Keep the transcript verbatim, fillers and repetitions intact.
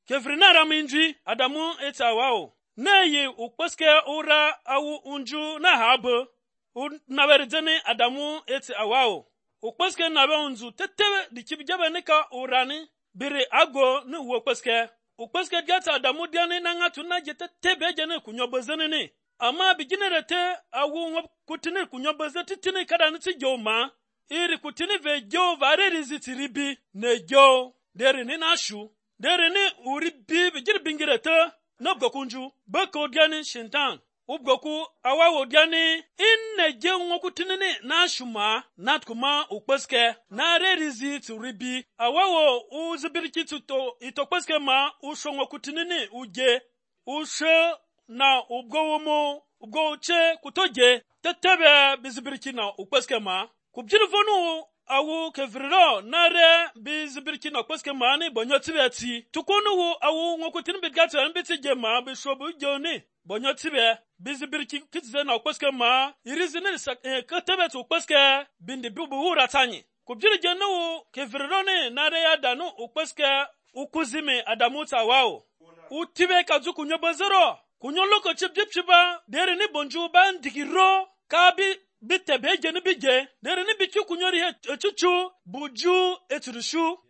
kevrina raminji Adamu eti awao. Neyi ukpeske ura awu unju na habe. Naberijeni Adamu eti awao. Ukpeske nabe unzu tetewe dikibijebe nika urani. Biri ago ni ukpeske. Ukpeske gata Adamu diani na ngatu na jete tebe jene kunyobozeni ni. Ama biginerete awu ngop kutini kunyoboze titini kada niti joma. Iri kutini ve jo vare riziti ribi. Ne jo. Deri ni nashu. Deri ni uribi bijiri bingirete. Nobgo kunju. Beko diani shintan. Ubgoku awawo diani. Inne je ngokutini ni nashu ma. Natkuma ukpeske. Na re riziti ribi. Awawo uzibiriki tuto itokpeske ma. Usho ngokutini ni uje. Usho na ubgowomo. Ubgo che kutoje. Tetebe bizibiriki na ukpeske ma. Kubjiri vonu awu kevriro nare bizibiriki na ukpeske ma ni bonyotibe ati. Tukonu wu awu ngokutini bidgata nbiti jema bishobu joni. Bonyotibe bizibiriki kitize na ukpeske ma. Irizini eh, ketebe tu ukpeske bindi bubu ura tanyi. Kubjiri jenu kevriro ni nare ya danu ukpeske ukuzimi Adamu tawao. Utibe kazu kunyobozero. Kunyoloko chip chip chiba. Deri ni bonju ba ndigiro. Kabi bitebe jeni bije. Deri ni bichu kunyori he chuchu. Buju eturushu.